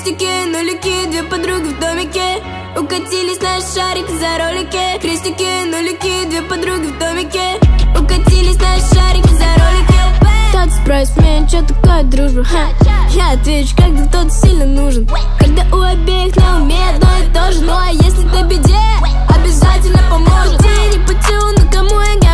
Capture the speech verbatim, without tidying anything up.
Крестики, нулики, две подруги в домике. Укатились на шарик за ролики. Крестики, нулики, две подруги в домике. Укатились на шарик за ролики. Кто-то спросит меня, что такое дружба, ха? Я отвечу, когда кто-то сильно нужен. Когда у обеих на уме одно и то же. Ну а если ты в беде, обязательно поможет. Ты не путю, но кому я